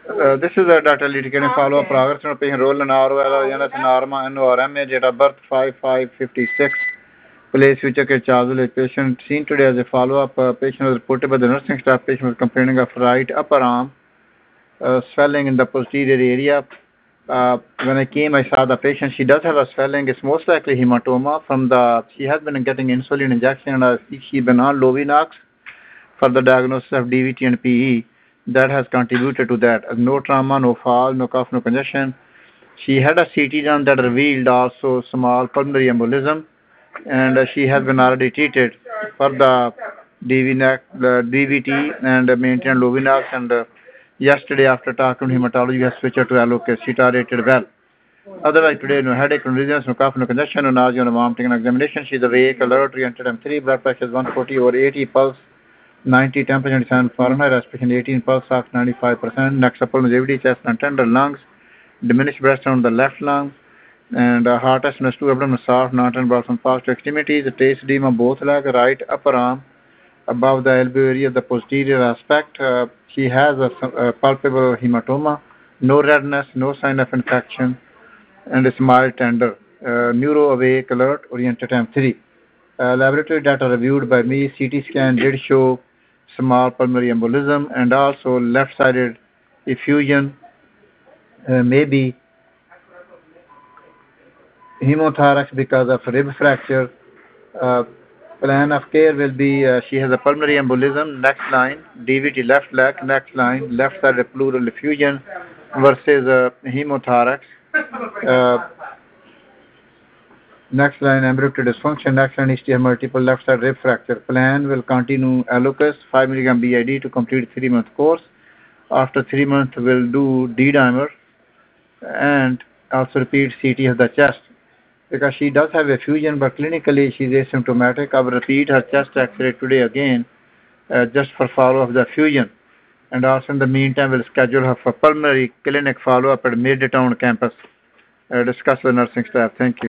This is a data litigation follow-up progress on patient role in ROL, Norma, and RMA, date of birth 5556. Place future के charge patient seen today as a follow-up. Patient was reported by the nursing staff. Patient was complaining of right upper arm swelling in the posterior area. When I came, I saw the patient. She does have a swelling. It's most likely hematoma from the. She has been getting insulin injection, and I think she's been on Lovinox for the diagnosis of DVT and PE. That has contributed to that. No trauma, no fall, no cough, no congestion. She had a CT done that revealed also small pulmonary embolism, and she has been already treated for the the DVT and maintained Lovinox. And yesterday, after talking to hematology, we have switched her to Alocus. She tolerated well. Otherwise, today, no headache, no dizziness, no cough, no congestion, no nausea, no vomiting, no examination. She's awake, alert, oriented, M3, blood pressure is 140 over 80, pulse 90, temperature 97 Fahrenheit, respiration 18, pulse ox 95%, next upper longevity, chest and tender, lungs, diminished breast on the left lung, and heart test, NS2, abdomen soft, not and brought from past extremities, taste edema, both leg, right upper arm, above the elbow area, the posterior aspect. She has a palpable hematoma, no redness, no sign of infection, and is mild tender. Neuro awake, alert, oriented M3. Laboratory data reviewed by me, CT scan did show small pulmonary embolism and also left-sided effusion, maybe hemothorax because of rib fracture. Uh, Plan of care will be she has a pulmonary embolism, next line, DVT left leg, next line, left-sided pleural effusion versus hemothorax. Uh, Next line, ambulatory dysfunction. Next line, HTM multiple left side rib fracture. Plan will continue Alocus 5 mg BID to complete 3-month course. After 3 months, we'll do D-dimer and also repeat CT of the chest. Because she does have effusion, but clinically she's asymptomatic. I will repeat her chest X-ray today again, just for follow-up of the fusion. And also in the meantime, we'll schedule her for pulmonary clinic follow-up at Midtown campus. Discuss with the nursing staff. Thank you.